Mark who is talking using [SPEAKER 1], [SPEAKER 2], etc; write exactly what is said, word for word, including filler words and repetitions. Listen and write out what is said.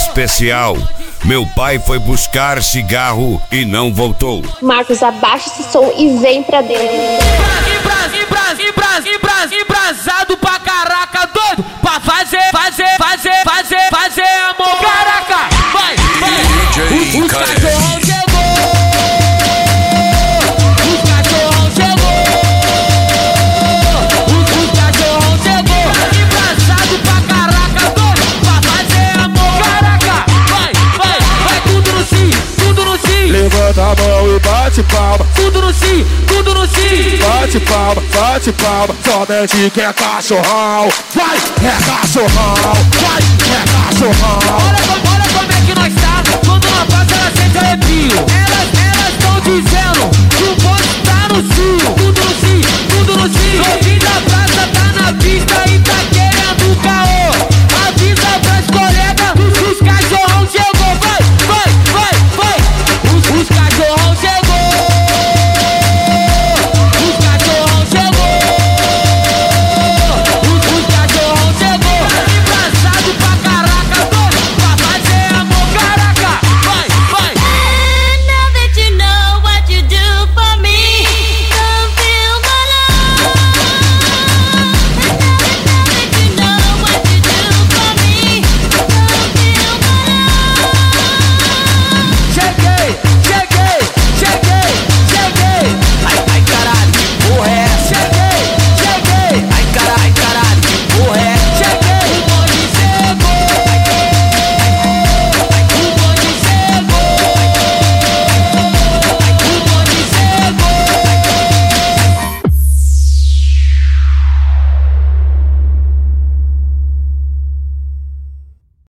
[SPEAKER 1] especial. Meu pai foi buscar cigarro e não voltou.
[SPEAKER 2] Marcos, abaixa esse som e vem pra dentro.
[SPEAKER 3] Embrasado pra caraca, doido pra fazer, fazer, fazer, fazer, fazer amor. Caraca, vai, vai. Os cachorrão chegou. Os cachorrão chegou. Os cachorrão chegou. Embrasado pra caraca, doido pra fazer amor. Caraca, vai, vai, vai tudo no sim, tudo no sim.
[SPEAKER 4] Levanta a mão e bate palma.
[SPEAKER 3] Tudo no sim, tudo no sim.
[SPEAKER 4] Bate palma, bate palma, somente quem é cachorrão. Vai, é cachorrão, vai, é cachorrão.
[SPEAKER 3] Olha, olha como é que nós tá, quando nós passa ela sente arrepio. Elas, elas tão dizendo que o bonde tá no cio. Tudo no cio, tudo no cio. Ouvindo a praça tá na pista e tá